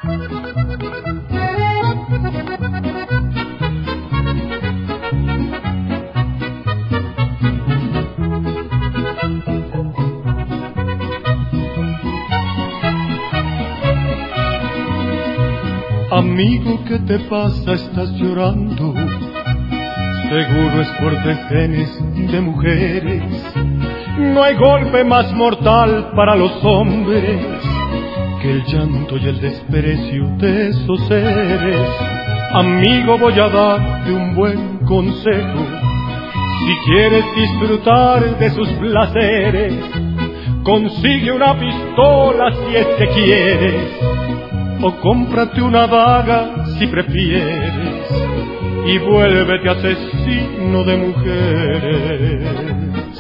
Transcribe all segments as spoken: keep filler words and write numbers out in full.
Amigo, ¿qué te pasa? Estás llorando. Seguro es por dejenes de mujeres. No hay golpe más mortal para los hombres que el llanto y el desprecio de esos seres. Amigo, voy a darte un buen consejo. Si quieres disfrutar de sus placeres, consigue una pistola si es que quieres, o cómprate una daga si prefieres, y vuélvete asesino de mujeres.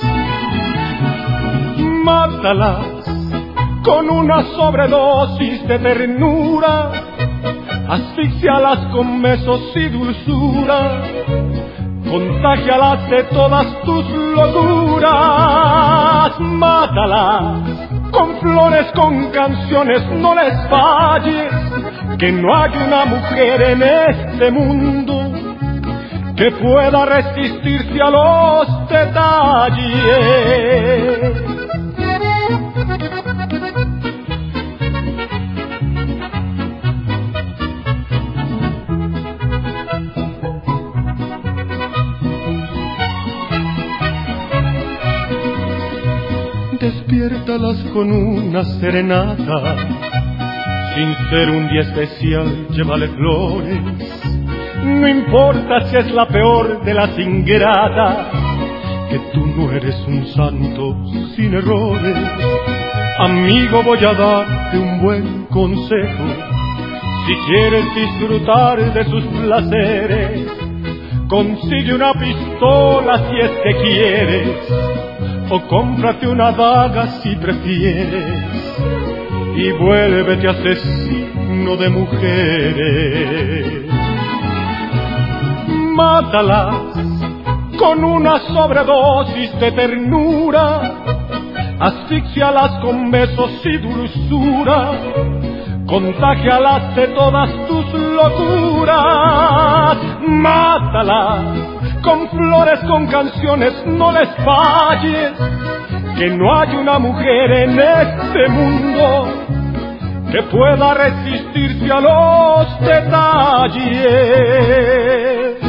Mátalas con una sobredosis de ternura, asfixialas con besos y dulzura, contágialas de todas tus locuras. Mátalas con flores, con canciones, no les falles, que no hay una mujer en este mundo que pueda resistirse a los detalles. Despiértalas con una serenata, sin ser un día especial, llévale flores. No importa si es la peor de las ingratas, que tú no eres un santo sin errores. Amigo, voy a darte un buen consejo. Si quieres disfrutar de sus placeres, consigue una pistola si es que quieres, o cómprate una daga si prefieres, y vuélvete asesino de mujeres. Mátalas con una sobredosis de ternura, asfixialas con besos y dulzura, contágialas de todas tus locuras. Mátalas con flores, con canciones, no les falles, que no hay una mujer en este mundo que pueda resistirse a los detalles.